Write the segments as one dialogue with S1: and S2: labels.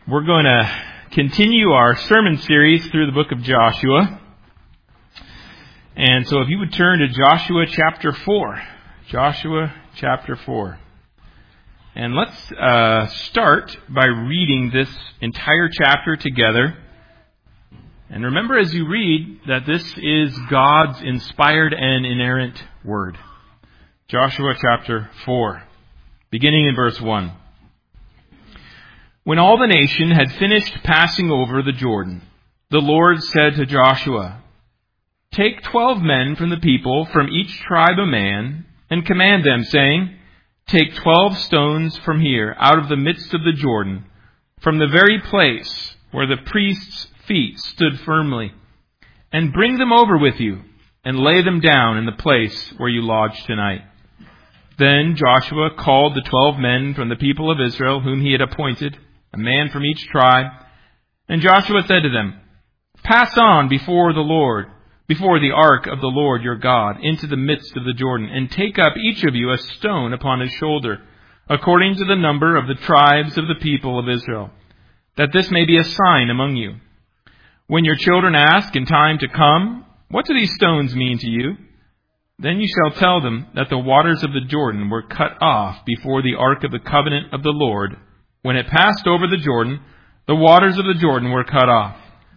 S1: We're going to continue our sermon series through the book of Joshua. And so if you would turn to Joshua chapter 4. Joshua chapter 4. And let's start by reading this entire chapter together. And remember as you read that this is God's inspired and inerrant word. Joshua chapter 4, beginning in verse 1. When all the nation had finished passing over the Jordan, the Lord said to Joshua, "Take 12 men from the people, from each tribe a man, and command them, saying, 'Take 12 stones from here, out of the midst of the Jordan, from the very place where the priest's feet stood firmly, and bring them over with you, and lay them down in the place where you lodge tonight.' Then Joshua called the 12 men from the people of Israel, whom he had appointed, a man from each tribe. And Joshua said to them, 'Pass on before the Lord, before the ark of the Lord your God, into the midst of the Jordan, and take up each of you a stone upon his shoulder, according to the number of the tribes of the people of Israel, that this may be a sign among you. When your children ask in time to come, what do these stones mean to you? Then you shall tell them that the waters of the Jordan were cut off before the ark of the covenant of the Lord. When it passed over the Jordan, the waters of the Jordan were cut off.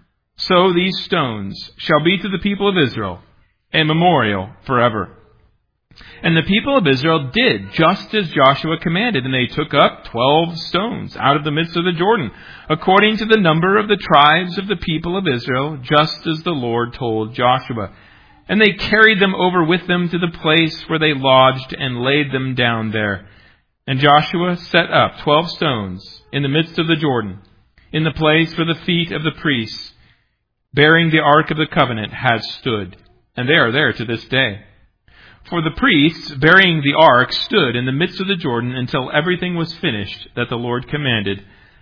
S1: So these stones shall be to the people of Israel a memorial forever.' And the people of Israel did just as Joshua commanded, and they took up 12 stones out of the midst of the Jordan, according to the number of the tribes of the people of Israel, just as the Lord told Joshua. And they carried them over with them to the place where they lodged and laid them down there. And Joshua set up 12 stones in the midst of the Jordan, in the place where the feet of the priests, bearing the ark of the covenant, had stood. And they are there to this day. For the priests, bearing the ark, stood in the midst of the Jordan until everything was finished that the Lord commanded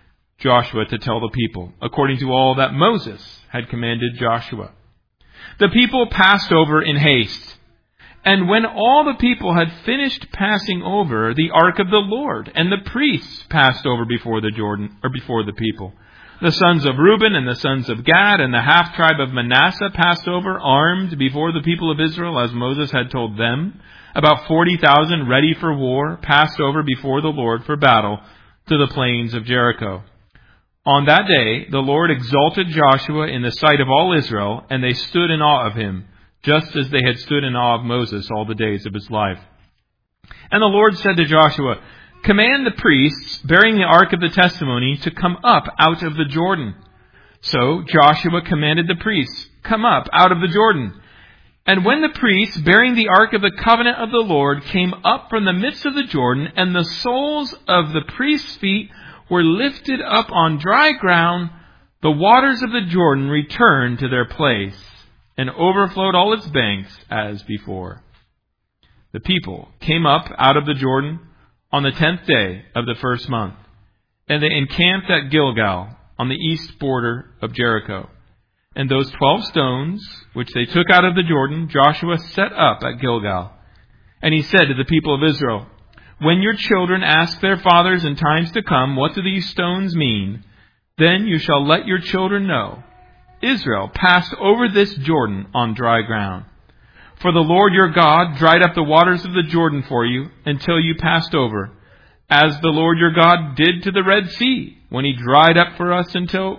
S1: Joshua to tell the people, according to all that Moses had commanded Joshua. The people passed over in haste. And when all the people had finished passing over, the ark of the Lord and the priests passed over before the Jordan, or before the people. The sons of Reuben and the sons of Gad and the half-tribe of Manasseh passed over, armed before the people of Israel, as Moses had told them. About 40,000 ready for war passed over before the Lord for battle to the plains of Jericho. On that day, the Lord exalted Joshua in the sight of all Israel, and they stood in awe of him, just as they had stood in awe of Moses all the days of his life. And the Lord said to Joshua, 'Command the priests bearing the ark of the testimony to come up out of the Jordan.' So Joshua commanded the priests, 'Come up out of the Jordan.' And when the priests bearing the ark of the covenant of the Lord came up from the midst of the Jordan, and the soles of the priests' feet were lifted up on dry ground, the waters of the Jordan returned to their place and overflowed all its banks as before. The people came up out of the Jordan on the 10th day of the first month, and they encamped at Gilgal on the east border of Jericho. And those 12 stones which they took out of the Jordan, Joshua set up at Gilgal. And he said to the people of Israel, 'When your children ask their fathers in times to come, what do these stones mean? Then you shall let your children know, Israel passed over this Jordan on dry ground. For the Lord your God dried up the waters of the Jordan for you until you passed over, as the Lord your God did to the Red Sea, which he dried up for us until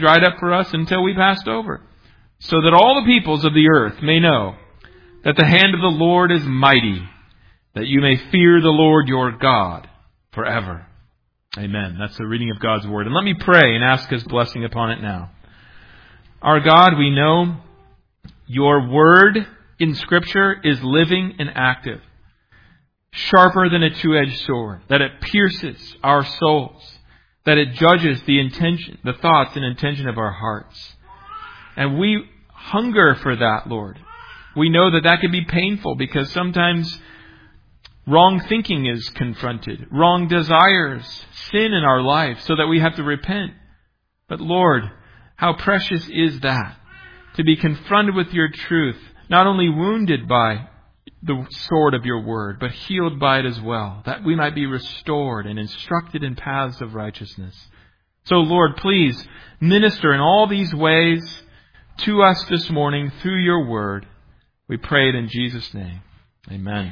S1: we passed over, so that all the peoples of the earth may know that the hand of the Lord is mighty, that you may fear the Lord your God forever.'" Amen. That's the reading of God's word. And let me pray and ask his blessing upon it now. Our God, we know your word in Scripture is living and active, sharper than a two-edged sword, that it pierces our souls, that it judges the thoughts and intention of our hearts. And we hunger for that, Lord. We know that can be painful because sometimes wrong thinking is confronted, wrong desires, sin in our life, so that we have to repent. But Lord, how precious is that, to be confronted with your truth, not only wounded by the sword of your word, but healed by it as well, that we might be restored and instructed in paths of righteousness. So, Lord, please minister in all these ways to us this morning through your word. We pray it in Jesus' name. Amen.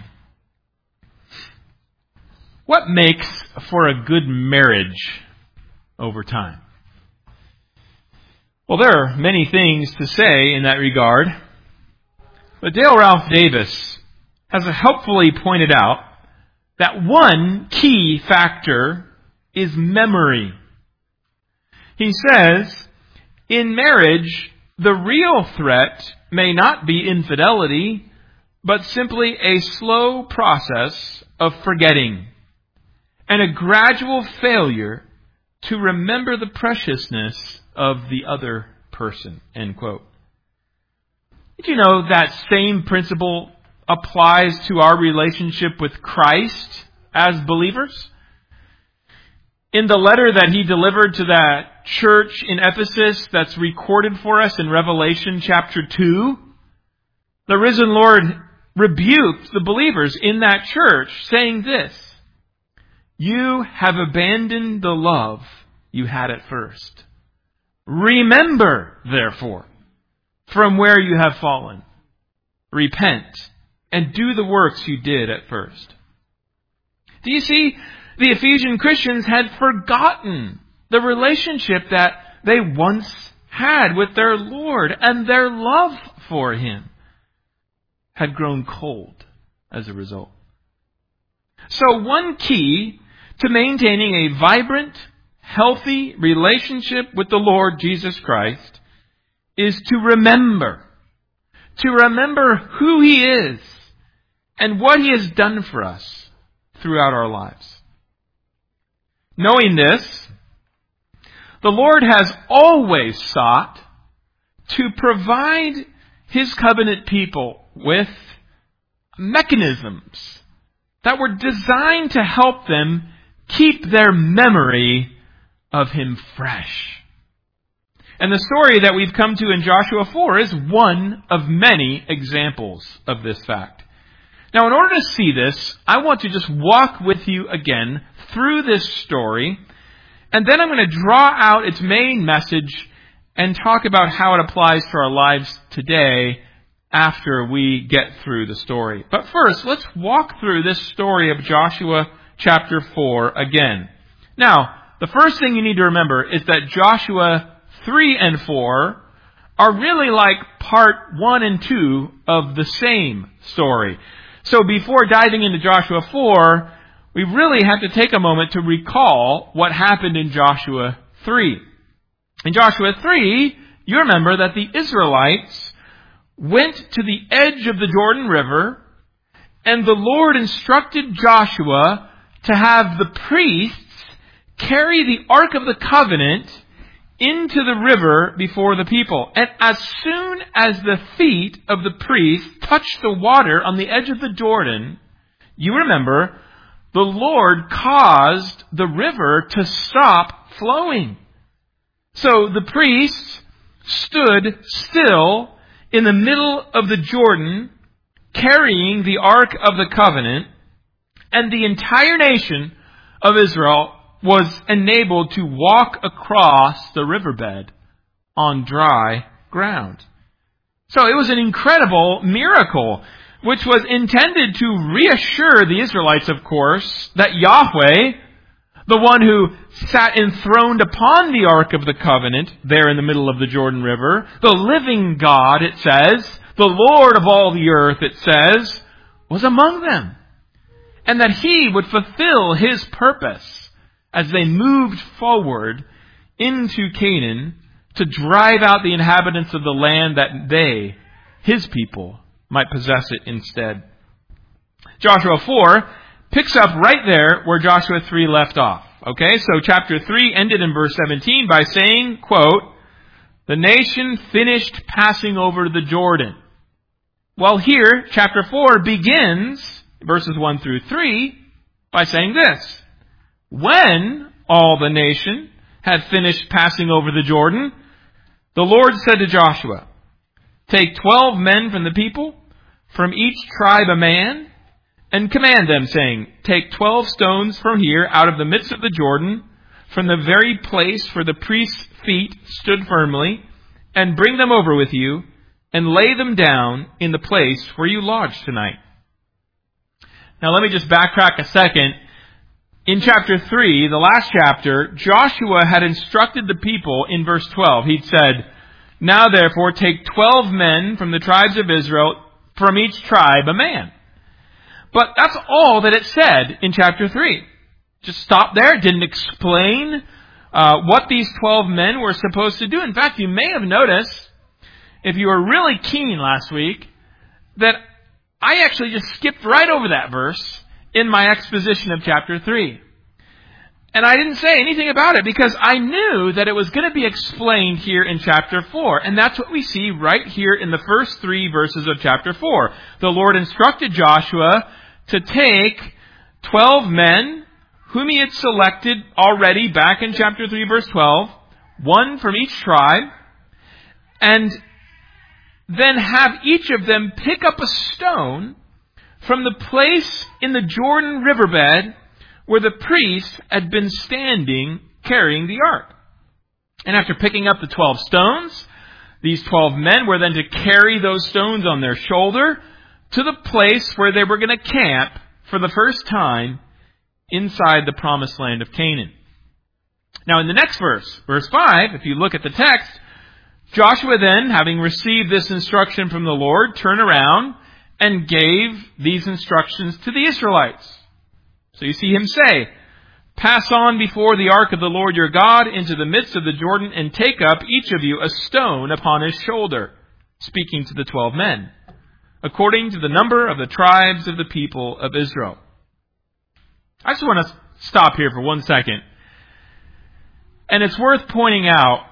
S1: What makes for a good marriage over time? Well, there are many things to say in that regard, but Dale Ralph Davis has helpfully pointed out that one key factor is memory. He says, in marriage, the real threat may not be infidelity, but simply a slow process of forgetting and a gradual failure to remember the preciousness of the other person. End quote. Did you know that same principle applies to our relationship with Christ as believers? In the letter that he delivered to that church in Ephesus that's recorded for us in Revelation chapter 2, the risen Lord rebuked the believers in that church, saying this, "You have abandoned the love you had at first. Remember, therefore, from where you have fallen. Repent and do the works you did at first." Do you see? The Ephesian Christians had forgotten the relationship that they once had with their Lord, and their love for Him had grown cold as a result. So one key to maintaining a vibrant, healthy relationship with the Lord Jesus Christ is to remember who He is and what He has done for us throughout our lives. Knowing this, the Lord has always sought to provide His covenant people with mechanisms that were designed to help them keep their memory of Him fresh. And the story that we've come to in Joshua 4 is one of many examples of this fact. Now, in order to see this, I want to just walk with you again through this story, and then I'm going to draw out its main message and talk about how it applies to our lives today after we get through the story. But first, let's walk through this story of Joshua chapter 4 again. Now, the first thing you need to remember is that Joshua 3 and 4 are really like part 1 and 2 of the same story. So before diving into Joshua 4, we really have to take a moment to recall what happened in Joshua 3. In Joshua 3, you remember that the Israelites went to the edge of the Jordan River, and the Lord instructed Joshua to have the priests carry the Ark of the Covenant into the river before the people. And as soon as the feet of the priests touched the water on the edge of the Jordan, you remember, the Lord caused the river to stop flowing. So the priests stood still in the middle of the Jordan, carrying the Ark of the Covenant, and the entire nation of Israel was enabled to walk across the riverbed on dry ground. So it was an incredible miracle, which was intended to reassure the Israelites, of course, that Yahweh, the one who sat enthroned upon the Ark of the Covenant there in the middle of the Jordan River, the living God, it says, the Lord of all the earth, it says, was among them. And that He would fulfill His purpose as they moved forward into Canaan to drive out the inhabitants of the land that they, His people, might possess it instead. Joshua 4 picks up right there where Joshua 3 left off. Okay, so chapter 3 ended in verse 17 by saying, quote, "The nation finished passing over the Jordan." Well, here, chapter 4 begins, verses 1 through 3, by saying this. When all the nation had finished passing over the Jordan, the Lord said to Joshua, "Take 12 men from the people, from each tribe a man, and command them, saying, 'Take 12 stones from here out of the midst of the Jordan, from the very place where the priest's feet stood firmly, and bring them over with you, and lay them down in the place where you lodge tonight." Now let me just backtrack a second. In chapter 3, the last chapter, Joshua had instructed the people in verse 12. He'd said, "Now therefore take 12 men from the tribes of Israel, from each tribe a man." But that's all that it said in chapter 3. Just stopped there. It didn't explain what these 12 men were supposed to do. In fact, you may have noticed, if you were really keen last week, that I actually just skipped right over that verse in my exposition of chapter 3. And I didn't say anything about it because I knew that it was going to be explained here in chapter 4. And that's what we see right here in the first 3 verses of chapter 4. The Lord instructed Joshua to take 12 men whom he had selected already back in chapter 3, verse 12, one from each tribe, and then have each of them pick up a stone from the place in the Jordan riverbed where the priest had been standing carrying the ark. And after picking up the 12 stones, these 12 men were then to carry those stones on their shoulder to the place where they were going to camp for the first time inside the promised land of Canaan. Now in the next verse, verse 5, if you look at the text, Joshua then, having received this instruction from the Lord, turned around and gave these instructions to the Israelites. So you see him say, "Pass on before the ark of the Lord your God into the midst of the Jordan, and take up each of you a stone upon his shoulder," speaking to the 12 men, "according to the number of the tribes of the people of Israel." I just want to stop here for 1 second. And it's worth pointing out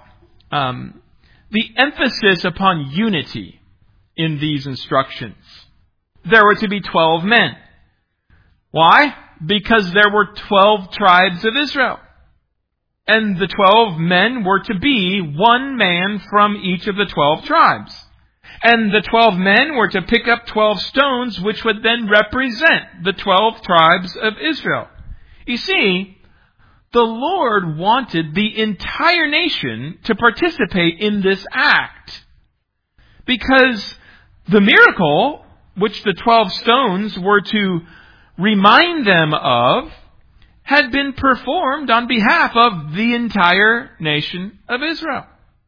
S1: the emphasis upon unity in these instructions. There were to be 12 men. Why? Because there were 12 tribes of Israel. And the 12 men were to be one man from each of the 12 tribes. And the 12 men were to pick up 12 stones, which would then represent the 12 tribes of Israel. You see, the Lord wanted the entire nation to participate in this act. Because the miracle, which the 12 stones were to remind them of, had been performed on behalf of the entire nation of Israel.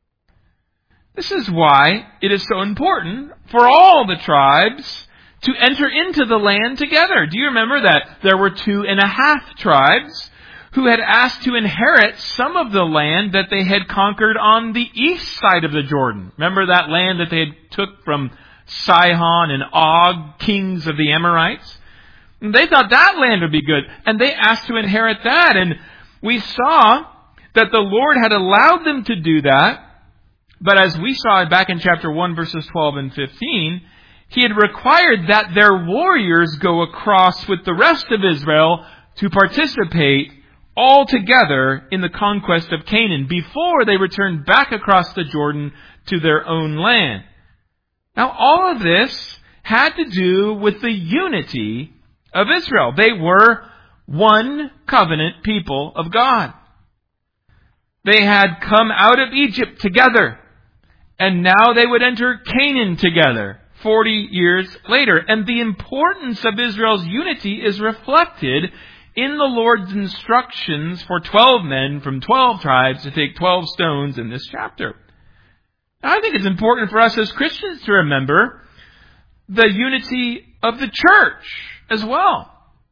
S1: This is why it is so important for all the tribes to enter into the land together. Do you remember that there were 2.5 tribes who had asked to inherit some of the land that they had conquered on the east side of the Jordan? Remember that land that they had took from Sihon and Og, kings of the Amorites? And they thought that land would be good, and they asked to inherit that. And we saw that the Lord had allowed them to do that. But as we saw back in chapter 1, verses 12 and 15, he had required that their warriors go across with the rest of Israel to participate all together in the conquest of Canaan before they returned back across the Jordan to their own land. Now, all of this had to do with the unity of Israel. They were one covenant people of God. They had come out of Egypt together, and now they would enter Canaan together 40 years later. And the importance of Israel's unity is reflected in the Lord's instructions for 12 men from 12 tribes to take 12 stones in this chapter. Now, I think it's important for us as Christians to remember the unity of the church as well.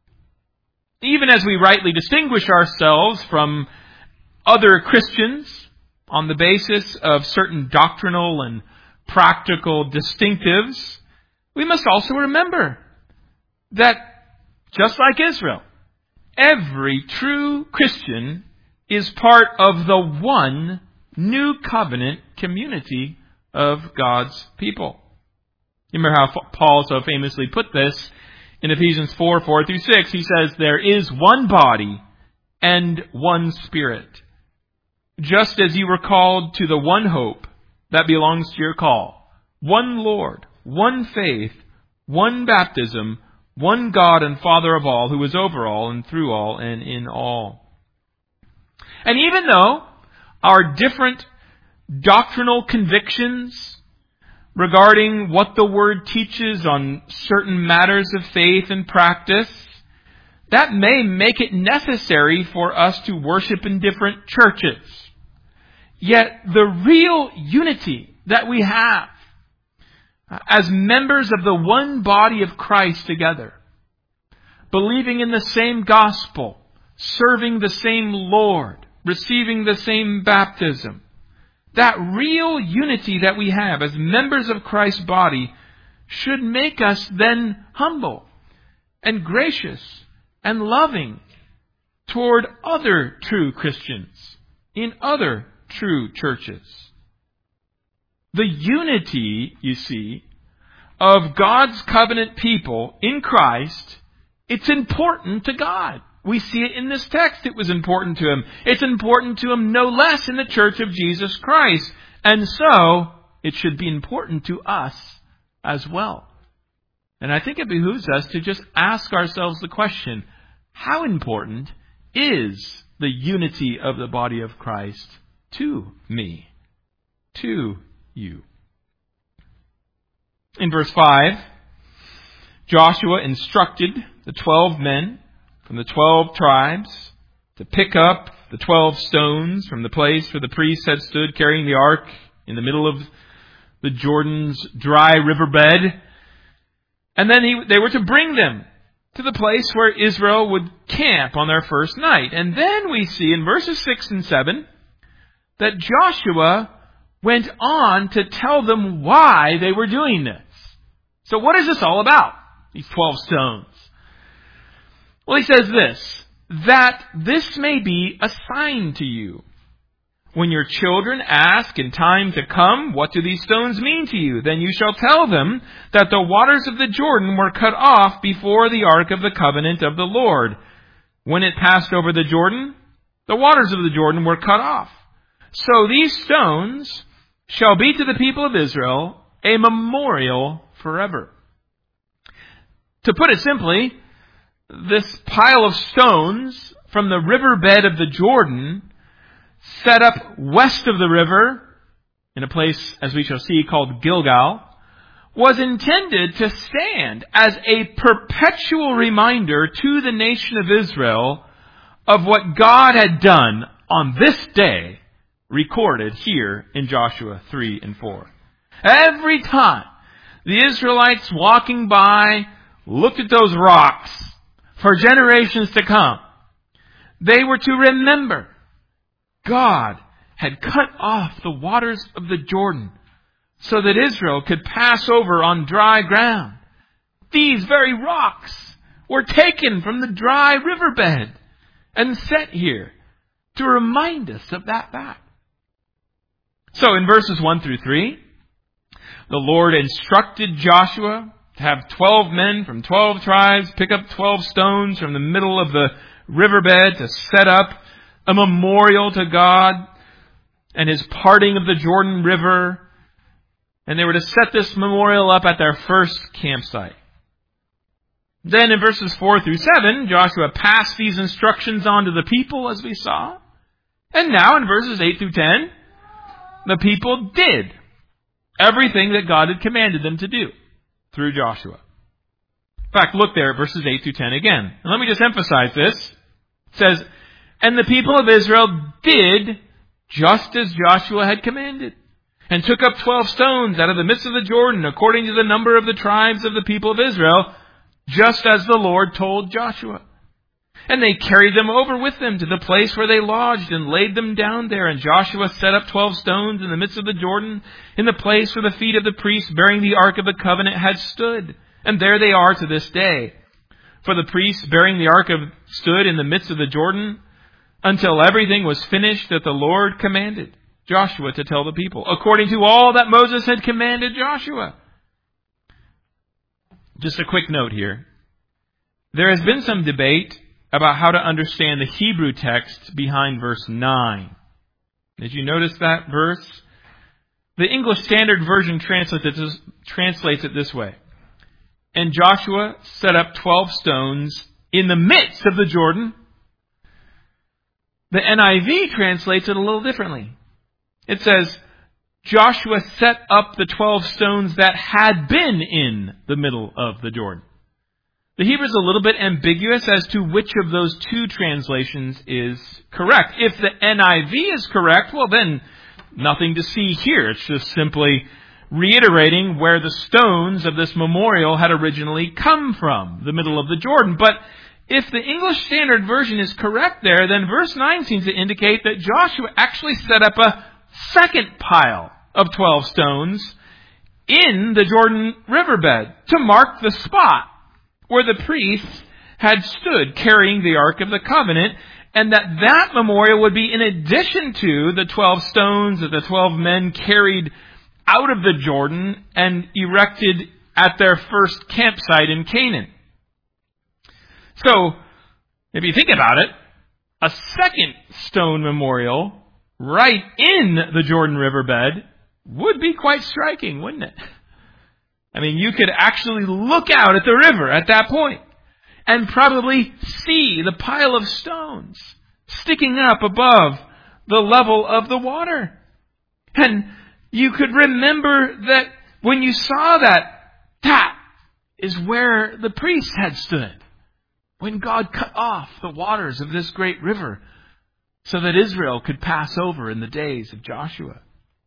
S1: Even as we rightly distinguish ourselves from other Christians on the basis of certain doctrinal and practical distinctives, we must also remember that just like Israel, every true Christian is part of the one new covenant community of God's people. You remember how Paul so famously put this in Ephesians 4, 4 through 6. He says, "There is one body and one Spirit, just as you were called to the one hope that belongs to your call. One Lord, one faith, one baptism, one God and Father of all, who is over all and through all and in all." And even though our different doctrinal convictions regarding what the Word teaches on certain matters of faith and practice, that may make it necessary for us to worship in different churches. Yet the real unity that we have as members of the one body of Christ together, believing in the same gospel, serving the same Lord, receiving the same baptism, that real unity that we have as members of Christ's body should make us then humble and gracious and loving toward other true Christians in other true churches. The unity, you see, of God's covenant people in Christ, it's important to God. We see it in this text. It was important to Him. It's important to Him no less in the church of Jesus Christ. And so, it should be important to us as well. And I think it behooves us to just ask ourselves the question, how important is the unity of the body of Christ to me, to you? In verse 5, Joshua instructed the 12 men from the 12 tribes to pick up the 12 stones from the place where the priests had stood carrying the ark in the middle of the Jordan's dry riverbed. And then they were to bring them to the place where Israel would camp on their first night. And then we see in verses 6 and 7 that Joshua went on to tell them why they were doing this. So what is this all about, these 12 stones? Well, he says this, that this may be a sign to you. When your children ask in time to come, what do these stones mean to you? Then you shall tell them that the waters of the Jordan were cut off before the ark of the covenant of the Lord. When it passed over the Jordan, the waters of the Jordan were cut off. So these stones shall be to the people of Israel a memorial forever. To put it simply, this pile of stones from the riverbed of the Jordan, set up west of the river, in a place, as we shall see, called Gilgal, was intended to stand as a perpetual reminder to the nation of Israel of what God had done on this day, recorded here in Joshua 3 and 4. Every time the Israelites walking by looked at those rocks for generations to come, they were to remember God had cut off the waters of the Jordan so that Israel could pass over on dry ground. These very rocks were taken from the dry riverbed and set here to remind us of that fact. So in verses 1 through 3, the Lord instructed Joshua to have 12 men from 12 tribes pick up 12 stones from the middle of the riverbed to set up a memorial to God and His parting of the Jordan River. And they were to set this memorial up at their first campsite. Then in verses 4 through 7, Joshua passed these instructions on to the people, as we saw. And now in verses 8 through 10, the people did everything that God had commanded them to do through Joshua. In fact, look there at verses 8 through 10 again. And let me just emphasize this. It says, and the people of Israel did just as Joshua had commanded, and took up 12 stones out of the midst of the Jordan, according to the number of the tribes of the people of Israel, just as the Lord told Joshua. And they carried them over with them to the place where they lodged and laid them down there. And Joshua set up 12 stones in the midst of the Jordan, in the place where the feet of the priests bearing the ark of the covenant had stood. And there they are to this day. For the priests bearing the ark stood in the midst of the Jordan until everything was finished that the Lord commanded Joshua to tell the people, according to all that Moses had commanded Joshua. Just a quick note here. There has been some debate about how to understand the Hebrew text behind verse 9. Did you notice that verse? The English Standard Version translates it this way. And Joshua set up 12 stones in the midst of the Jordan. The NIV translates it a little differently. It says, Joshua set up the 12 stones that had been in the middle of the Jordan. The Hebrew is a little bit ambiguous as to which of those two translations is correct. If the NIV is correct, well then, nothing to see here. It's just simply reiterating where the stones of this memorial had originally come from, the middle of the Jordan. But if the English Standard Version is correct there, then verse 9 seems to indicate that Joshua actually set up a second pile of 12 stones in the Jordan riverbed to mark the spot where the priests had stood carrying the Ark of the Covenant, and that memorial would be in addition to the 12 stones that the 12 men carried out of the Jordan and erected at their first campsite in Canaan. So, if you think about it, a second stone memorial right in the Jordan riverbed would be quite striking, wouldn't it? I mean, you could actually look out at the river at that point and probably see the pile of stones sticking up above the level of the water. And you could remember that when you saw that is where the priests had stood when God cut off the waters of this great river so that Israel could pass over in the days of Joshua.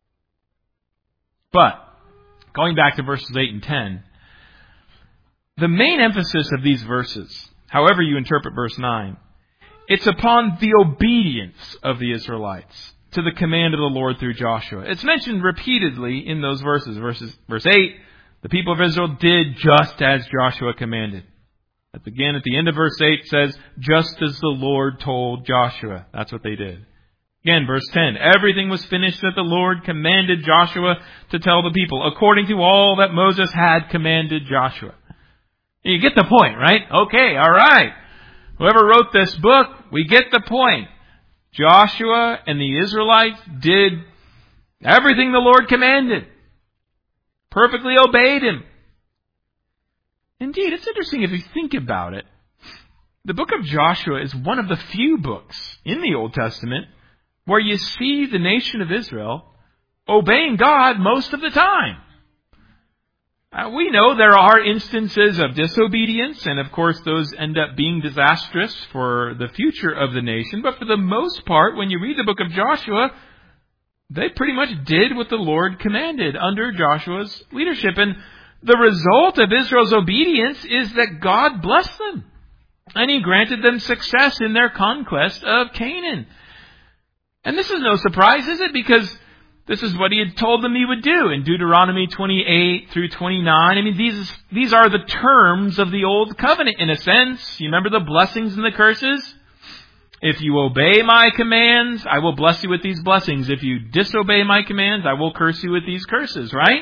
S1: But, going back to verses 8 and 10, the main emphasis of these verses, however you interpret verse 9, it's upon the obedience of the Israelites to the command of the Lord through Joshua. It's mentioned repeatedly in those verses. Verse 8, the people of Israel did just as Joshua commanded. Again, at the end of verse 8 says, just as the Lord told Joshua. That's what they did. Again, verse 10, everything was finished that the Lord commanded Joshua to tell the people, according to all that Moses had commanded Joshua. You get the point, right? Okay, all right. Whoever wrote this book, we get the point. Joshua and the Israelites did everything the Lord commanded. Perfectly obeyed Him. Indeed, it's interesting if you think about it. The book of Joshua is one of the few books in the Old Testament where you see the nation of Israel obeying God most of the time. We know there are instances of disobedience, and of course those end up being disastrous for the future of the nation. But for the most part, when you read the book of Joshua, they pretty much did what the Lord commanded under Joshua's leadership. And the result of Israel's obedience is that God blessed them, and He granted them success in their conquest of Canaan. And this is no surprise, is it? Because this is what He had told them He would do in Deuteronomy 28 through 29. I mean, these are the terms of the Old Covenant in a sense. You remember the blessings and the curses? If you obey my commands, I will bless you with these blessings. If you disobey my commands, I will curse you with these curses, right?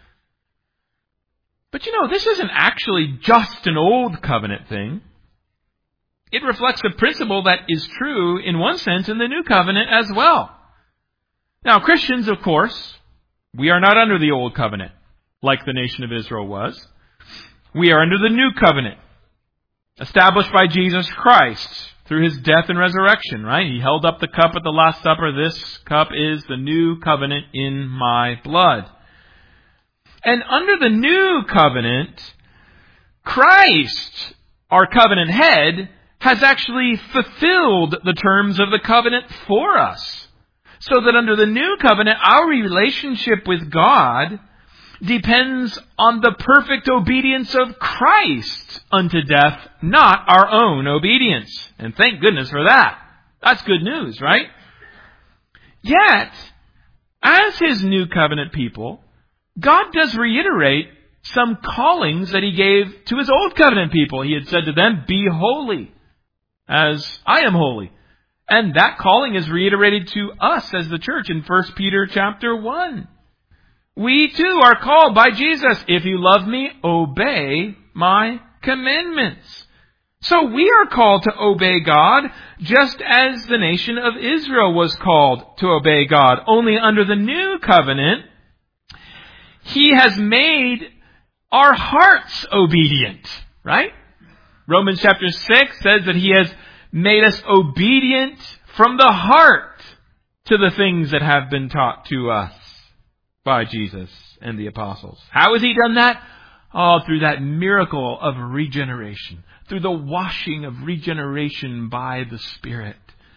S1: But this isn't actually just an Old Covenant thing. It reflects a principle that is true in one sense in the New Covenant as well. Now, Christians, of course, we are not under the Old Covenant like the nation of Israel was. We are under the New Covenant, established by Jesus Christ through His death and resurrection, right? He held up the cup at the Last Supper. This cup is the new covenant in my blood. And under the New Covenant, Christ, our covenant head, has actually fulfilled the terms of the covenant for us. So that under the New Covenant, our relationship with God depends on the perfect obedience of Christ unto death, not our own obedience. And thank goodness for that. That's good news, right? Yet, as His New Covenant people, God does reiterate some callings that He gave to His Old Covenant people. He had said to them, be holy, as I am holy. And that calling is reiterated to us as the church in 1 Peter chapter 1. We too are called by Jesus, if you love me, obey my commandments. So we are called to obey God, just as the nation of Israel was called to obey God. Only under the New Covenant, He has made our hearts obedient, right? Romans chapter 6 says that He has made us obedient from the heart to the things that have been taught to us by Jesus and the apostles. How has he done that? Oh, through that miracle of regeneration, through the washing of regeneration by the Spirit.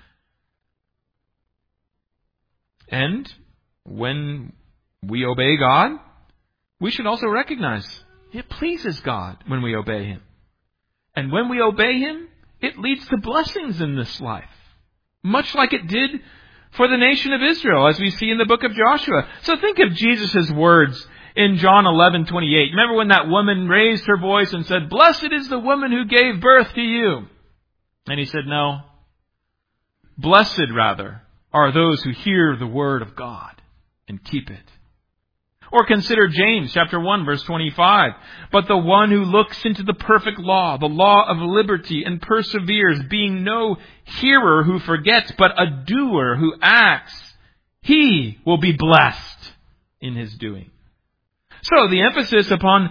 S1: And when we obey God, we should also recognize it pleases God when we obey Him. And when we obey Him, it leads to blessings in this life. Much like it did for the nation of Israel, as we see in the book of Joshua. So think of Jesus' words in John 11:28. Remember when that woman raised her voice and said, "Blessed is the woman who gave birth to you." And He said, no. Blessed, rather, are those who hear the word of God and keep it. Or consider James chapter 1 verse 25. But the one who looks into the perfect law, the law of liberty, and perseveres, being no hearer who forgets, but a doer who acts, he will be blessed in his doing. So the emphasis upon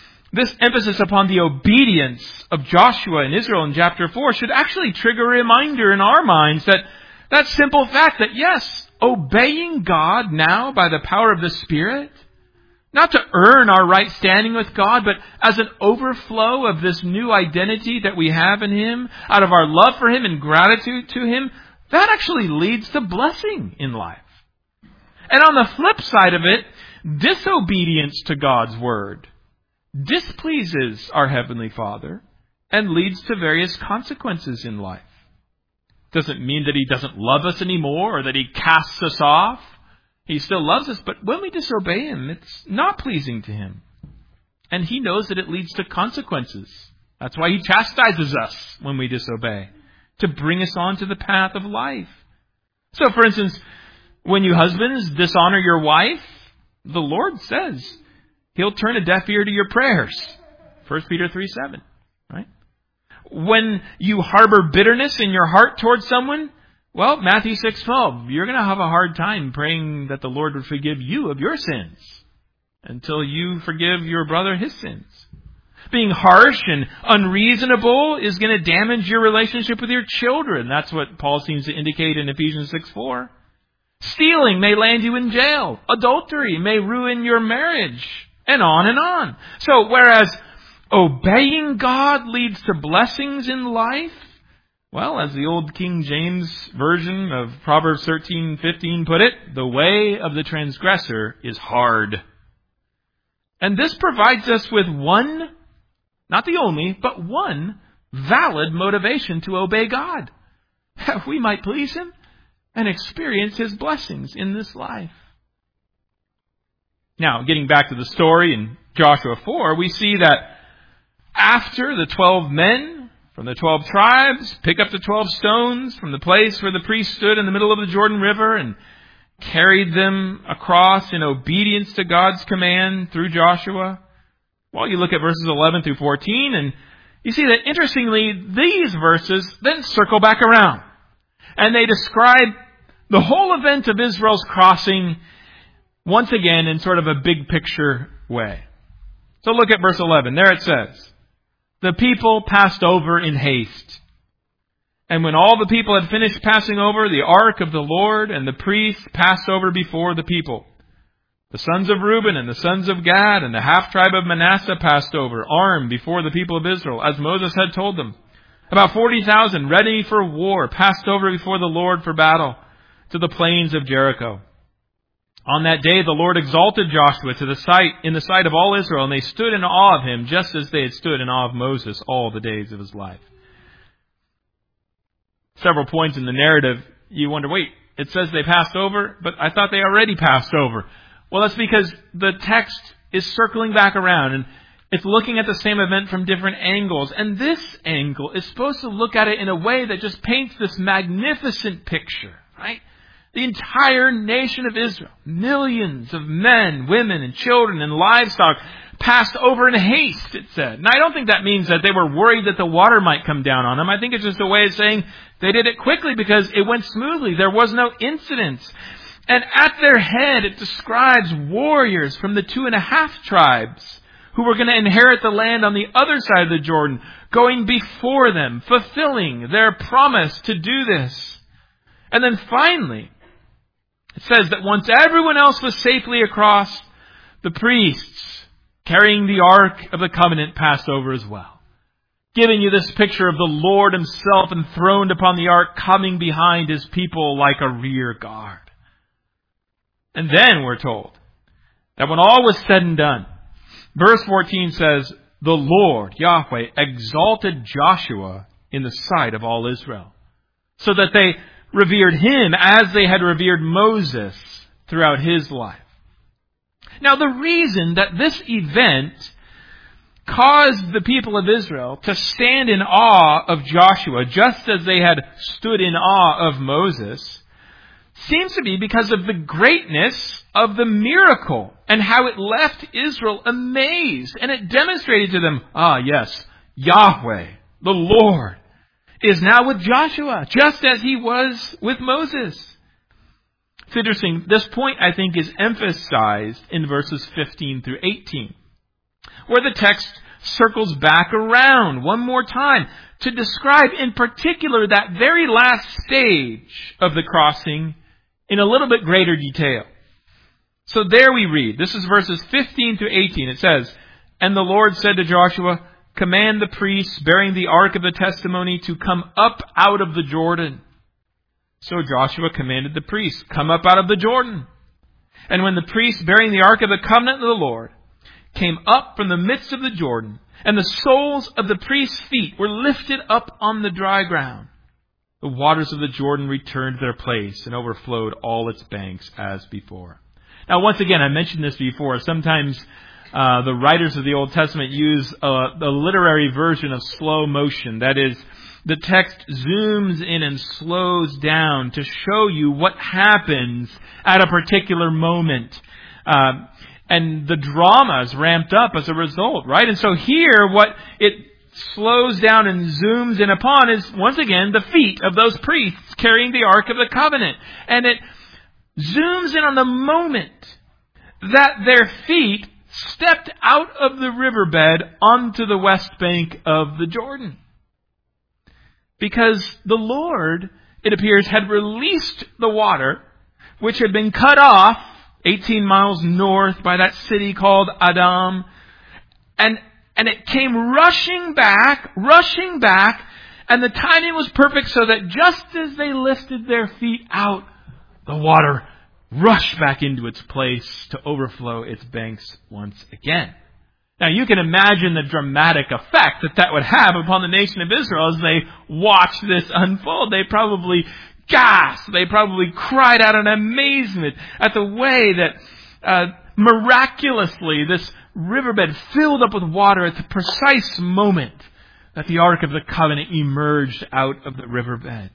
S1: the obedience of Joshua and Israel in chapter 4 should actually trigger a reminder in our minds that simple fact that yes, obeying God now by the power of the Spirit, not to earn our right standing with God, but as an overflow of this new identity that we have in Him, out of our love for Him and gratitude to Him, that actually leads to blessing in life. And on the flip side of it, disobedience to God's Word displeases our Heavenly Father and leads to various consequences in life. Doesn't mean that He doesn't love us anymore or that He casts us off. He still loves us, but when we disobey Him, it's not pleasing to Him. And He knows that it leads to consequences. That's why He chastises us when we disobey, to bring us onto the path of life. So, for instance, when you husbands dishonor your wife, the Lord says He'll turn a deaf ear to your prayers. 1 Peter 3:7, right? When you harbor bitterness in your heart towards someone, well, Matthew 6:12, you're going to have a hard time praying that the Lord would forgive you of your sins until you forgive your brother his sins. Being harsh and unreasonable is going to damage your relationship with your children. That's what Paul seems to indicate in Ephesians 6:4. Stealing may land you in jail. Adultery may ruin your marriage. And on and on. So whereas obeying God leads to blessings in life, well, as the old King James version of Proverbs 13:15 put it, the way of the transgressor is hard. And this provides us with one, not the only, but one valid motivation to obey God, that we might please Him and experience His blessings in this life. Now, getting back to the story in Joshua 4, we see that after the 12 men from the 12 tribes pick up the 12 stones from the place where the priest stood in the middle of the Jordan River and carried them across in obedience to God's command through Joshua, well, you look at verses 11 through 14, and you see that, interestingly, these verses then circle back around. And they describe the whole event of Israel's crossing once again in sort of a big picture way. So look at verse 11. There it says, "The people passed over in haste. And when all the people had finished passing over, the ark of the Lord and the priests passed over before the people. The sons of Reuben and the sons of Gad and the half-tribe of Manasseh passed over, armed before the people of Israel, as Moses had told them. About 40,000, ready for war, passed over before the Lord for battle to the plains of Jericho. On that day, the Lord exalted Joshua in the sight of all Israel, and they stood in awe of him, just as they had stood in awe of Moses all the days of his life." Several points in the narrative, you wonder, wait, it says they passed over, but I thought they already passed over. Well, that's because the text is circling back around, and it's looking at the same event from different angles. And this angle is supposed to look at it in a way that just paints this magnificent picture, right? The entire nation of Israel, millions of men, women, and children and livestock passed over in haste, it said. And I don't think that means that they were worried that the water might come down on them. I think it's just a way of saying they did it quickly because it went smoothly. There was no incidents. And at their head, it describes warriors from the 2.5 tribes who were going to inherit the land on the other side of the Jordan, going before them, fulfilling their promise to do this. And then finally, it says that once everyone else was safely across, the priests carrying the Ark of the Covenant passed over as well, giving you this picture of the Lord himself enthroned upon the Ark, coming behind his people like a rear guard. And then we're told that when all was said and done, verse 14 says, the Lord, Yahweh, exalted Joshua in the sight of all Israel, so that they revered him as they had revered Moses throughout his life. Now, the reason that this event caused the people of Israel to stand in awe of Joshua, just as they had stood in awe of Moses, seems to be because of the greatness of the miracle and how it left Israel amazed. And it demonstrated to them, yes, Yahweh, the Lord, is now with Joshua, just as he was with Moses. It's interesting. This point, I think, is emphasized in verses 15 through 18, where the text circles back around one more time to describe in particular that very last stage of the crossing in a little bit greater detail. So there we read. This is verses 15 through 18. It says, and the Lord said to Joshua, command the priests bearing the ark of the testimony to come up out of the Jordan. So Joshua commanded the priests, come up out of the Jordan. And when the priests bearing the ark of the covenant of the Lord came up from the midst of the Jordan, and the soles of the priests' feet were lifted up on the dry ground, the waters of the Jordan returned to their place and overflowed all its banks as before. Now, once again, I mentioned this before. Sometimes the writers of the Old Testament use a literary version of slow motion. That is, the text zooms in and slows down to show you what happens at a particular moment. And the drama is ramped up as a result, right? And so here, what it slows down and zooms in upon is, once again, the feet of those priests carrying the Ark of the Covenant. And it zooms in on the moment that their feet stepped out of the riverbed onto the west bank of the Jordan. Because the Lord, it appears, had released the water, which had been cut off 18 miles north by that city called Adam. And it came rushing back, and the timing was perfect so that just as they lifted their feet out, the water rushed back into its place to overflow its banks once again. Now, you can imagine the dramatic effect that would have upon the nation of Israel as they watched this unfold. They probably gasped. They probably cried out in amazement at the way that miraculously this riverbed filled up with water at the precise moment that the Ark of the Covenant emerged out of the riverbed.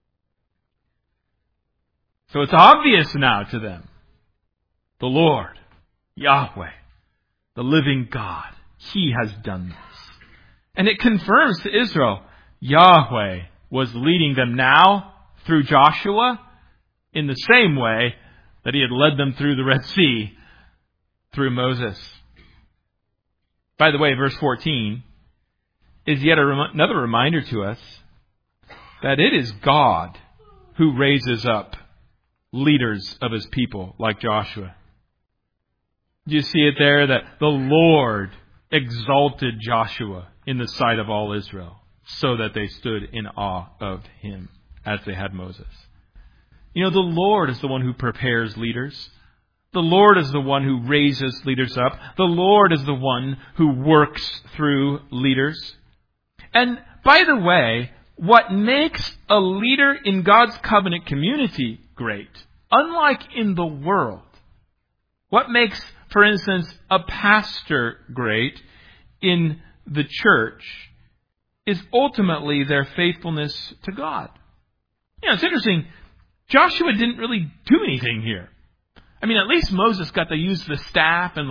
S1: So it's obvious now to them. The Lord, Yahweh, the living God, He has done this. And it confirms to Israel, Yahweh was leading them now through Joshua in the same way that He had led them through the Red Sea through Moses. By the way, verse 14 is yet another reminder to us that it is God who raises up leaders of His people like Joshua. Do you see it there? That the Lord exalted Joshua in the sight of all Israel so that they stood in awe of him as they had Moses. You know, the Lord is the one who prepares leaders. The Lord is the one who raises leaders up. The Lord is the one who works through leaders. And by the way, what makes a leader in God's covenant community great, unlike in the world, what makes, for instance, a pastor great in the church is ultimately their faithfulness to God. You know, it's interesting. Joshua didn't really do anything here. I mean, at least Moses got to use the staff and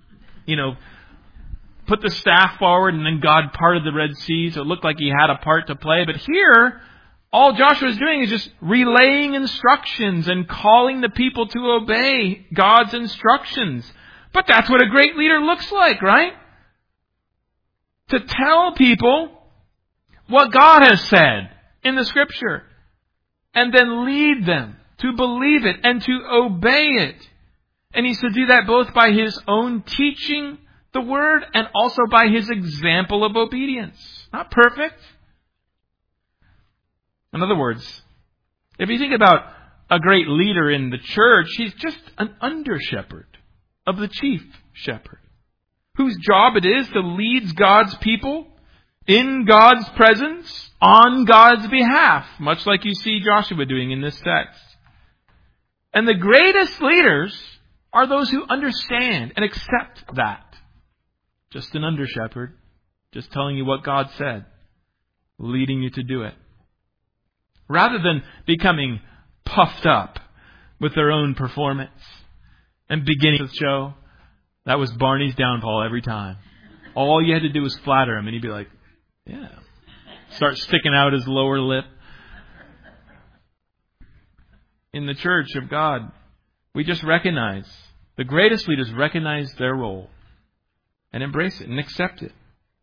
S1: put the staff forward, and then God parted the Red Sea, so it looked like he had a part to play. But here, all Joshua is doing is just relaying instructions and calling the people to obey God's instructions. But that's what a great leader looks like, right? To tell people what God has said in the Scripture. and then lead them to believe it and to obey it. And He's to do that both by His own teaching the Word and also by His example of obedience. Not perfect. In other words, if you think about a great leader in the church, he's just an under-shepherd of the chief shepherd, whose job it is to lead God's people in God's presence on God's behalf, much like you see Joshua doing in this text. And the greatest leaders are those who understand and accept that. Just an under-shepherd, just telling you what God said, leading you to do it. Rather than becoming puffed up with their own performance and beginning to show, that was Barney's downfall every time. All you had to do was flatter him and he'd be like, yeah. Start sticking out his lower lip. In the church of God, we just recognize, the greatest leaders recognize their role and embrace it and accept it.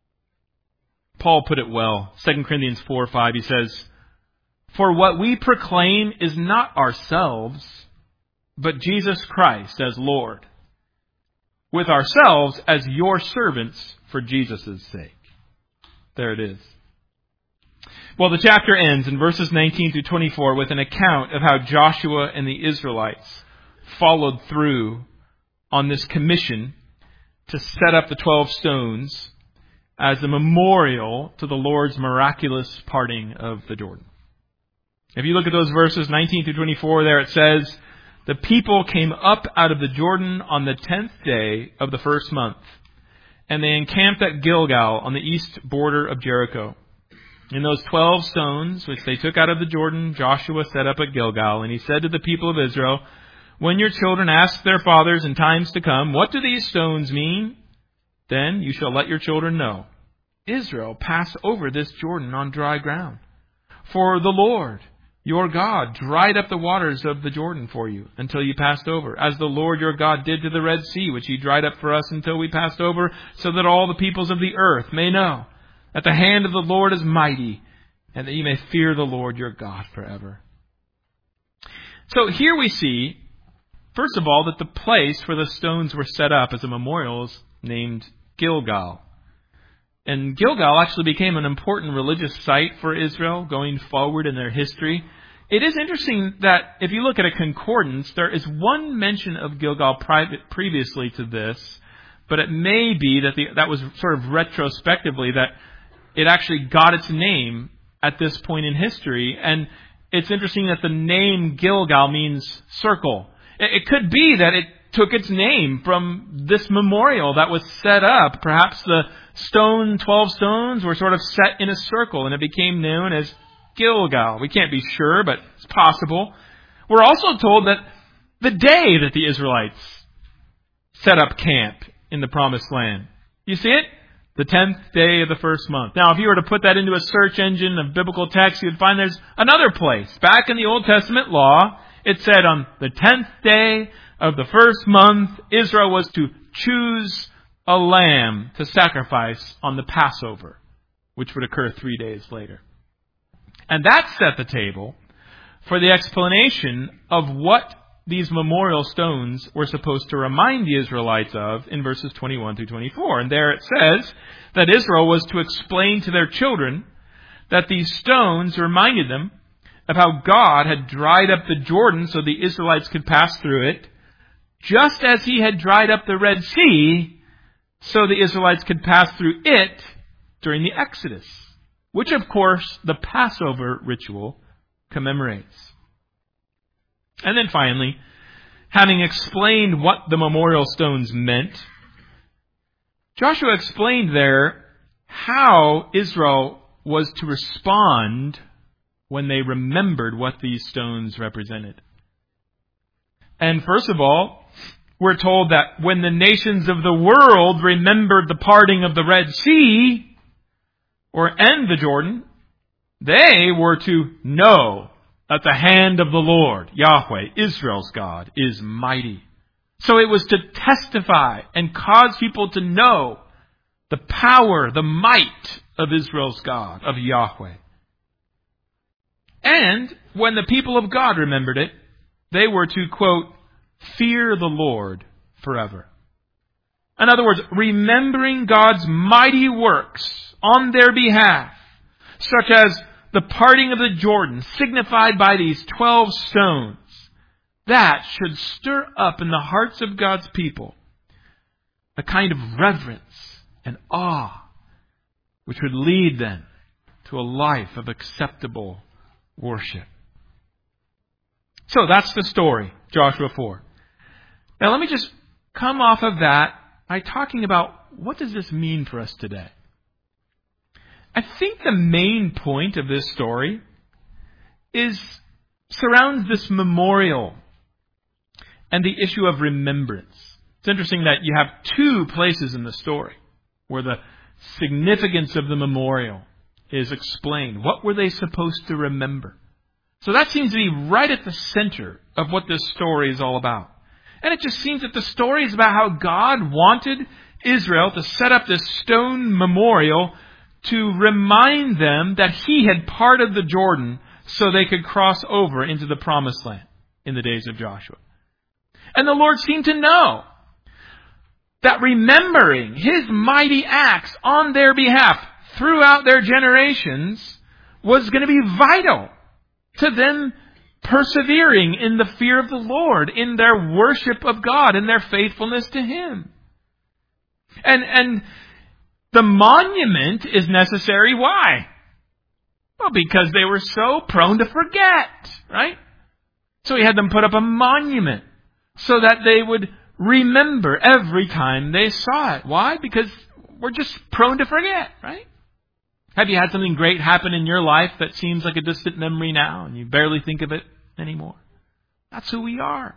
S1: Paul put it well. 2 Corinthians 4:5, he says, "For what we proclaim is not ourselves, but Jesus Christ as Lord, with ourselves as your servants for Jesus' sake." There it is. Well, the chapter ends in verses 19 through 24 with an account of how Joshua and the Israelites followed through on this commission to set up the 12 stones as a memorial to the Lord's miraculous parting of the Jordan. If you look at those verses 19 through 24 there, it says, "The people came up out of the Jordan on the 10th day of the first month, and they encamped at Gilgal on the east border of Jericho. In those 12 stones, which they took out of the Jordan, Joshua set up at Gilgal, and he said to the people of Israel, 'When your children ask their fathers in times to come, what do these stones mean? Then you shall let your children know. Israel, pass over this Jordan on dry ground. For the Lord, your God, dried up the waters of the Jordan for you until you passed over, as the Lord your God did to the Red Sea, which He dried up for us until we passed over, so that all the peoples of the earth may know that the hand of the Lord is mighty, and that you may fear the Lord your God forever.'" So here we see, first of all, that the place where the stones were set up as a memorial is named Gilgal. And Gilgal actually became an important religious site for Israel going forward in their history. It is interesting that if you look at a concordance, there is one mention of Gilgal previously to this, but it may be that that was sort of retrospectively that it actually got its name at this point in history. And it's interesting that the name Gilgal means circle. It could be that it took its name from this memorial that was set up. Perhaps the 12 stones were sort of set in a circle, and it became known as Gilgal. We can't be sure, but it's possible. We're also told that the day that the Israelites set up camp in the Promised Land, you see it? The 10th day of the first month. Now, if you were to put that into a search engine of biblical text, you'd find there's another place. Back in the Old Testament law, it said on the 10th day of the first month, Israel was to choose a lamb to sacrifice on the Passover, which would occur 3 days later. And that set the table for the explanation of what these memorial stones were supposed to remind the Israelites of in verses 21 through 24. And there it says that Israel was to explain to their children that these stones reminded them of how God had dried up the Jordan so the Israelites could pass through it, just as He had dried up the Red Sea so the Israelites could pass through it during the Exodus, which, of course, the Passover ritual commemorates. And then finally, having explained what the memorial stones meant, Joshua explained there how Israel was to respond when they remembered what these stones represented. And first of all, we're told that when the nations of the world remembered the parting of the Red Sea, and the Jordan, they were to know that the hand of the Lord, Yahweh, Israel's God, is mighty. So it was to testify and cause people to know the power, the might of Israel's God, of Yahweh. And when the people of God remembered it, they were to, quote, fear the Lord forever. In other words, remembering God's mighty works on their behalf, such as the parting of the Jordan, signified by these 12 stones, that should stir up in the hearts of God's people a kind of reverence and awe, which would lead them to a life of acceptable worship. So that's the story, Joshua 4. Now let me just come off of that by talking about what does this mean for us today. I think the main point of this story surrounds this memorial and the issue of remembrance. It's interesting that you have two places in the story where the significance of the memorial is explained. What were they supposed to remember? So that seems to be right at the center of what this story is all about. And it just seems that the story is about how God wanted Israel to set up this stone memorial to remind them that He had parted the Jordan so they could cross over into the promised land in the days of Joshua. And the Lord seemed to know that remembering His mighty acts on their behalf throughout their generations was going to be vital to them persevering in the fear of the Lord, in their worship of God, in their faithfulness to Him. And the monument is necessary. Why? Well, because they were so prone to forget, right? So He had them put up a monument so that they would remember every time they saw it. Why? Because we're just prone to forget, right? Have you had something great happen in your life that seems like a distant memory now and you barely think of it anymore? That's who we are.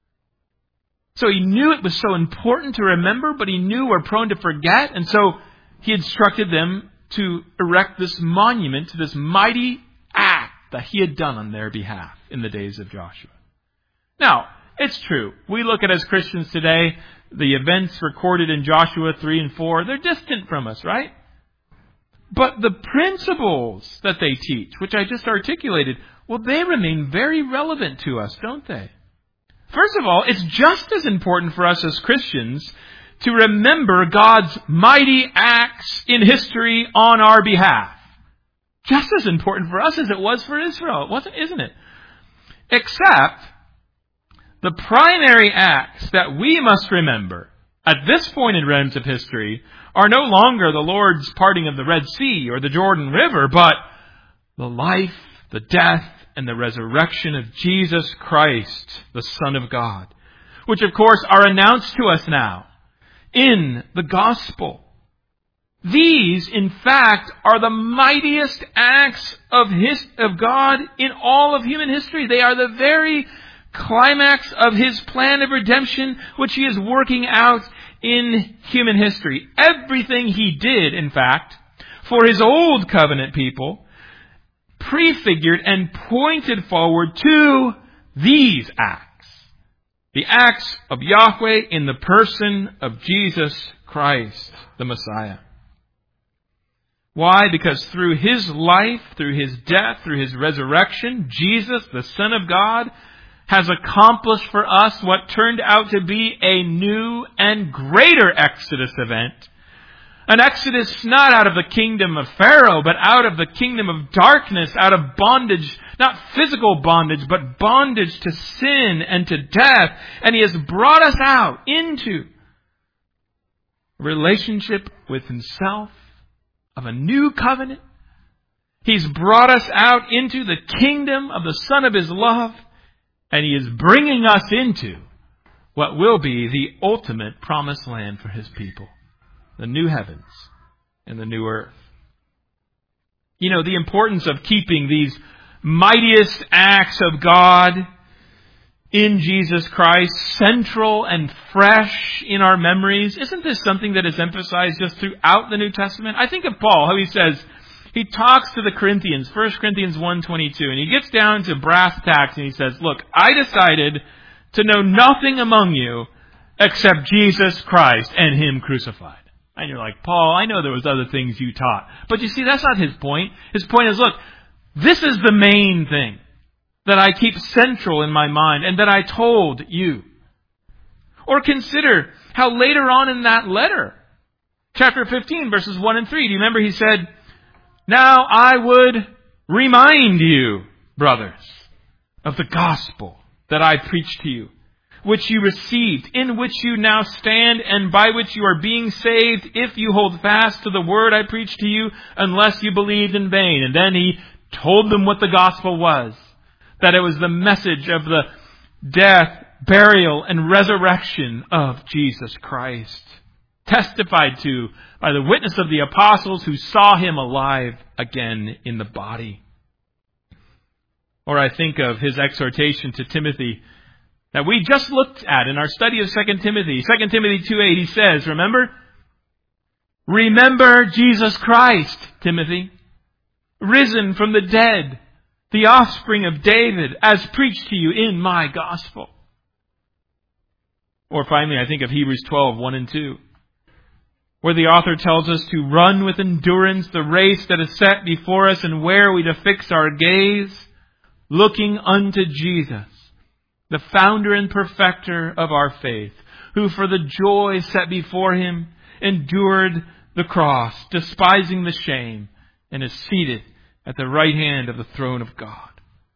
S1: So He knew it was so important to remember, but He knew we're prone to forget, and so He instructed them to erect this monument to this mighty act that He had done on their behalf in the days of Joshua. Now, it's true. We look at as Christians today, the events recorded in Joshua 3 and 4, they're distant from us, right? But the principles that they teach, which I just articulated, well, they remain very relevant to us, don't they? First of all, it's just as important for us as Christians to remember God's mighty acts in history on our behalf. Just as important for us as it was for Israel, isn't it? Except the primary acts that we must remember at this point in realms of history are no longer the Lord's parting of the Red Sea or the Jordan River, but the life, the death, and the resurrection of Jesus Christ, the Son of God, which of course are announced to us now in the gospel. These, in fact, are the mightiest acts of God in all of human history. They are the very climax of His plan of redemption, which He is working out in human history. Everything He did, in fact, for His old covenant people, prefigured and pointed forward to these acts. The acts of Yahweh in the person of Jesus Christ, the Messiah. Why? Because through His life, through His death, through His resurrection, Jesus, the Son of God, has accomplished for us what turned out to be a new and greater Exodus event. An Exodus not out of the kingdom of Pharaoh, but out of the kingdom of darkness, out of bondage, not physical bondage, but bondage to sin and to death. And He has brought us out into a relationship with Himself of a new covenant. He's brought us out into the kingdom of the Son of His love. And He is bringing us into what will be the ultimate promised land for His people. The new heavens and the new earth. You know, the importance of keeping these mightiest acts of God in Jesus Christ central and fresh in our memories. Isn't this something that is emphasized just throughout the New Testament? I think of Paul, how he says, he talks to the Corinthians, 1 Corinthians 1:22, and he gets down to brass tacks and he says, look, I decided to know nothing among you except Jesus Christ and Him crucified. And you're like, Paul, I know there was other things you taught. But you see, that's not his point. His point is, look, This is the main thing that I keep central in my mind and that I told you. Or consider how later on in that letter, chapter 15, verses 1 and 3, do you remember he said, "Now I would remind you, brothers, of the gospel that I preached to you, which you received, in which you now stand, and by which you are being saved, if you hold fast to the word I preached to you, unless you believed in vain." And then he told them what the gospel was, that it was the message of the death, burial, and resurrection of Jesus Christ, testified to by the witness of the apostles who saw him alive again in the body. Or I think of his exhortation to Timothy that we just looked at in our study of 2 Timothy. 2 Timothy 2:8, he says, remember? "Remember Jesus Christ, Timothy, risen from the dead, the offspring of David, as preached to you in my gospel." Or finally, I think of Hebrews 12:1 and 2, where the author tells us to run with endurance the race that is set before us, and where we to fix our gaze, looking unto Jesus, the founder and perfecter of our faith, who for the joy set before him endured the cross, despising the shame, and is seated at the right hand of the throne of God.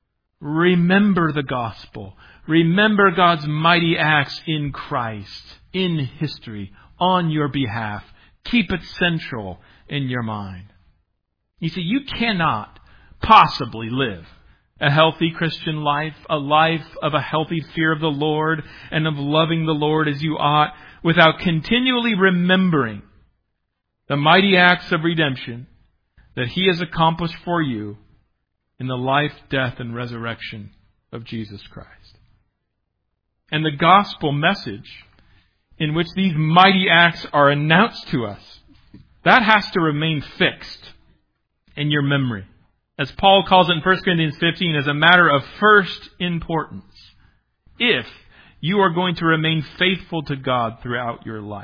S1: Remember the gospel. Remember God's mighty acts in Christ, in history, on your behalf. Keep it central in your mind. You see, you cannot possibly live a healthy Christian life, a life of a healthy fear of the Lord and of loving the Lord as you ought, without continually remembering the mighty acts of redemption that he has accomplished for you in the life, death, and resurrection of Jesus Christ. And the gospel message in which these mighty acts are announced to us, that has to remain fixed in your memory. As Paul calls it in 1 Corinthians 15, as a matter of first importance, if you are going to remain faithful to God throughout your life.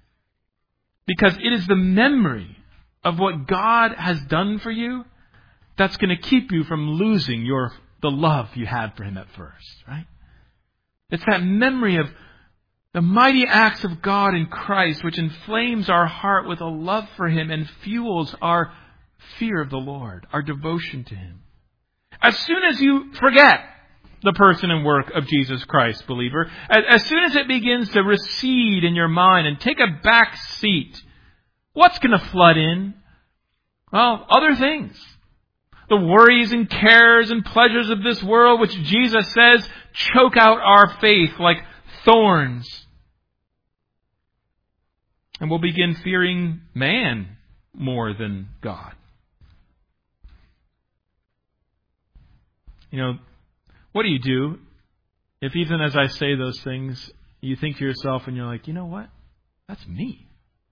S1: Because it is the memory of what God has done for you that's going to keep you from losing the love you had for him at first, right? It's that memory of the mighty acts of God in Christ which inflames our heart with a love for him and fuels our fear of the Lord, our devotion to him. As soon as you forget the person and work of Jesus Christ, believer, as soon as it begins to recede in your mind and take a back seat, what's going to flood in? Well, other things. The worries and cares and pleasures of this world, which Jesus says choke out our faith like thorns. And we'll begin fearing man more than God. You know, what do you do if even as I say those things, you think to yourself and you're like, you know what? That's me.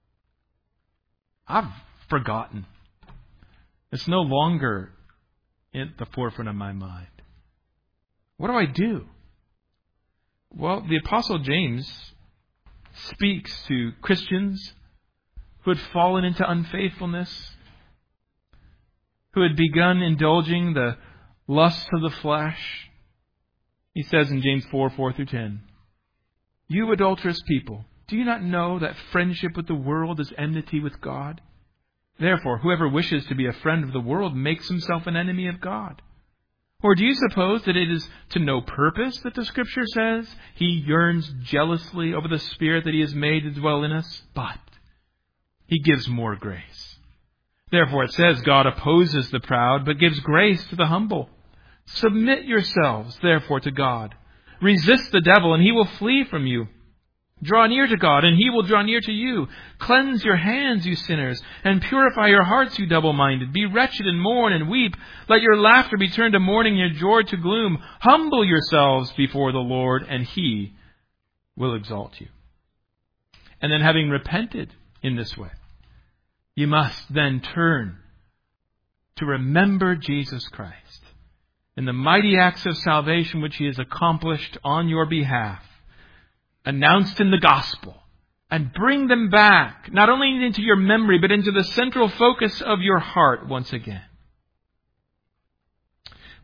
S1: I've forgotten. It's no longer in the forefront of my mind. What do I do? Well, the Apostle James speaks to Christians who had fallen into unfaithfulness, who had begun indulging the lusts of the flesh. He says in James 4:4-10, "You adulterous people, do you not know that friendship with the world is enmity with God? Therefore, whoever wishes to be a friend of the world makes himself an enemy of God. Or do you suppose that it is to no purpose that the Scripture says he yearns jealously over the Spirit that he has made to dwell in us? But he gives more grace. Therefore it says God opposes the proud, but gives grace to the humble. Submit yourselves, therefore, to God. Resist the devil, and he will flee from you. Draw near to God, and he will draw near to you. Cleanse your hands, you sinners, and purify your hearts, you double-minded. Be wretched and mourn and weep. Let your laughter be turned to mourning and your joy to gloom. Humble yourselves before the Lord, and he will exalt you." And then, having repented in this way, you must then turn to remember Jesus Christ and the mighty acts of salvation which he has accomplished on your behalf, announced in the gospel, and bring them back, not only into your memory, but into the central focus of your heart once again.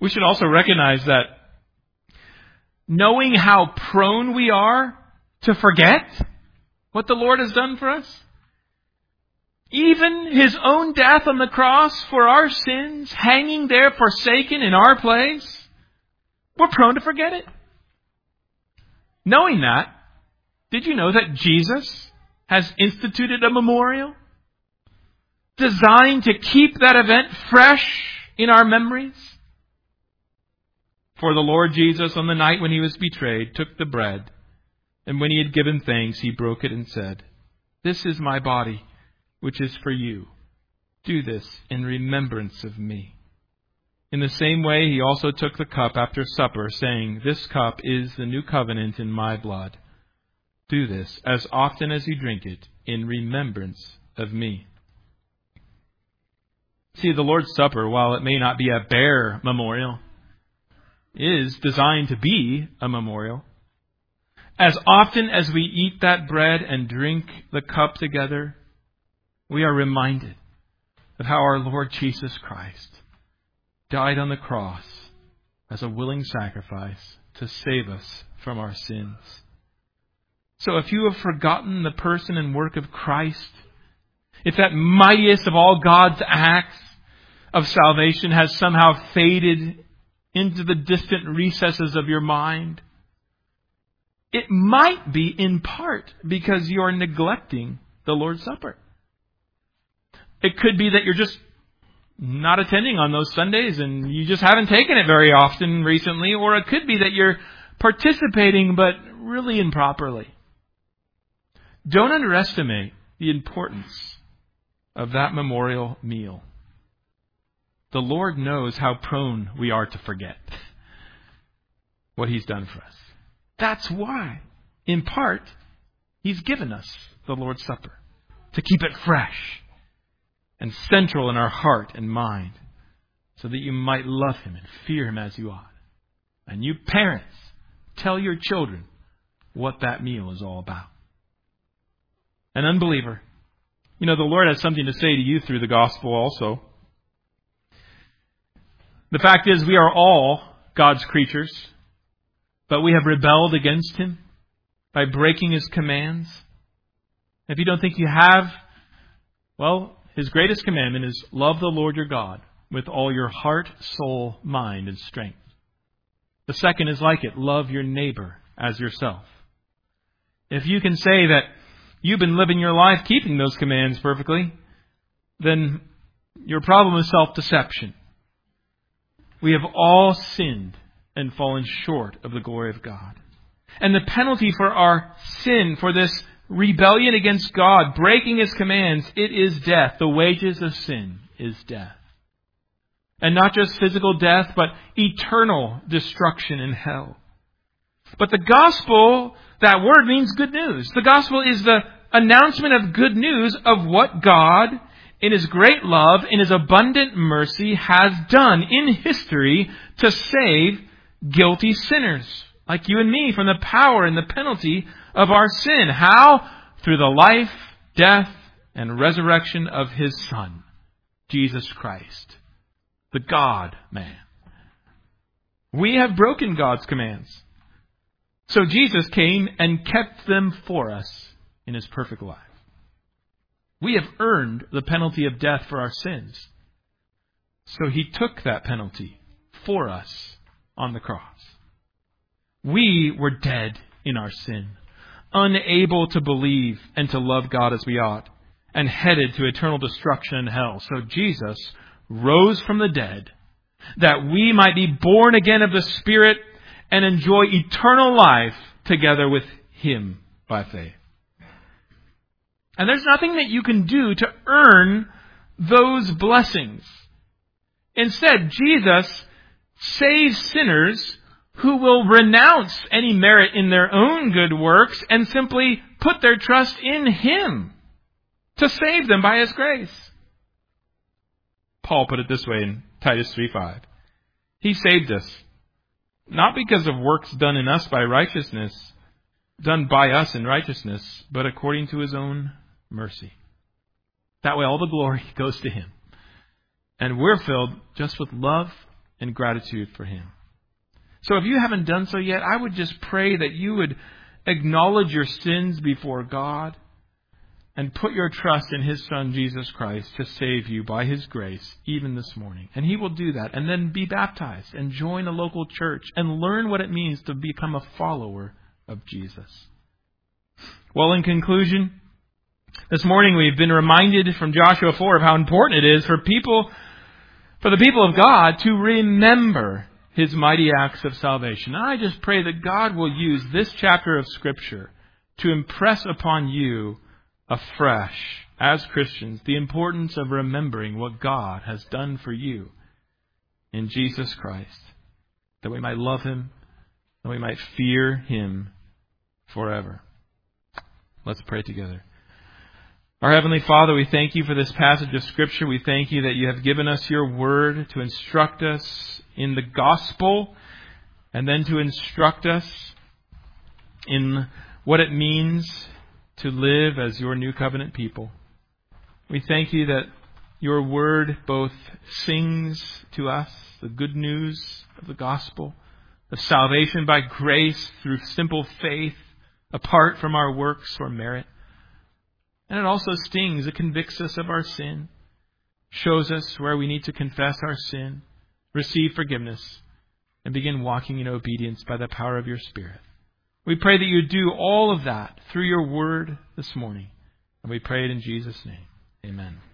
S1: We should also recognize that knowing how prone we are to forget what the Lord has done for us, even His own death on the cross for our sins, hanging there forsaken in our place, we're prone to forget it. Knowing that, did you know that Jesus has instituted a memorial designed to keep that event fresh in our memories? For the Lord Jesus, on the night when He was betrayed, took the bread, and when He had given thanks, He broke it and said, "This is my body, which is for you. Do this in remembrance of me." In the same way, He also took the cup after supper, saying, "This cup is the new covenant in my blood. Do this as often as you drink it in remembrance of me." See, the Lord's Supper, while it may not be a bare memorial, is designed to be a memorial. As often as we eat that bread and drink the cup together, we are reminded of how our Lord Jesus Christ died on the cross as a willing sacrifice to save us from our sins. So if you have forgotten the person and work of Christ, if that mightiest of all God's acts of salvation has somehow faded into the distant recesses of your mind, it might be in part because you are neglecting the Lord's Supper. It could be that you're just not attending on those Sundays and you just haven't taken it very often recently, or it could be that you're participating but really improperly. Don't underestimate the importance of that memorial meal. The Lord knows how prone we are to forget what He's done for us. That's why, in part, He's given us the Lord's Supper, to keep it fresh and central in our heart and mind, so that you might love Him and fear Him as you ought. And you parents, tell your children what that meal is all about. An unbeliever, the Lord has something to say to you through the gospel also. The fact is, we are all God's creatures, but we have rebelled against Him by breaking His commands. If you don't think you have, well, His greatest commandment is love the Lord your God with all your heart, soul, mind, and strength. The second is like it, love your neighbor as yourself. If you can say that you've been living your life keeping those commands perfectly, then your problem is self-deception. We have all sinned and fallen short of the glory of God. And the penalty for our sin, for this rebellion against God, breaking His commands, it is death. The wages of sin is death. And not just physical death, but eternal destruction in hell. But the gospel, that word means good news. The gospel is the announcement of good news of what God, in His great love, in His abundant mercy, has done in history to save guilty sinners like you and me from the power and the penalty of our sin. How? Through the life, death, and resurrection of His Son, Jesus Christ, the God-man. We have broken God's commands. So Jesus came and kept them for us in His perfect life. We have earned the penalty of death for our sins. So He took that penalty for us on the cross. We were dead in our sin, unable to believe and to love God as we ought, and headed to eternal destruction in hell. So Jesus rose from the dead, that we might be born again of the Spirit and enjoy eternal life together with Him by faith. And there's nothing that you can do to earn those blessings. Instead, Jesus saves sinners who will renounce any merit in their own good works and simply put their trust in Him to save them by His grace. Paul put it this way in Titus 3:5. He saved us, not because of works done in us by righteousness, done by us in righteousness, but according to His own mercy. That way all the glory goes to Him. And we're filled just with love and gratitude for Him. So if you haven't done so yet, I would just pray that you would acknowledge your sins before God and put your trust in His Son, Jesus Christ, to save you by His grace, even this morning. And He will do that. And then be baptized and join a local church and learn what it means to become a follower of Jesus. Well, in conclusion, this morning we've been reminded from Joshua 4 of how important it is for the people of God to remember His mighty acts of salvation. And I just pray that God will use this chapter of Scripture to impress upon you afresh, as Christians, the importance of remembering what God has done for you in Jesus Christ, that we might love Him, that we might fear Him forever. Let's pray together. Our Heavenly Father, we thank You for this passage of Scripture. We thank You that You have given us Your Word to instruct us in the gospel and then to instruct us in what it means to live as Your new covenant people. We thank You that Your Word both sings to us the good news of the gospel, of salvation by grace through simple faith, apart from our works or merit. And it also stings. It convicts us of our sin, shows us where we need to confess our sin, receive forgiveness, and begin walking in obedience by the power of Your Spirit. We pray that You do all of that through Your Word this morning. And we pray it in Jesus' name. Amen.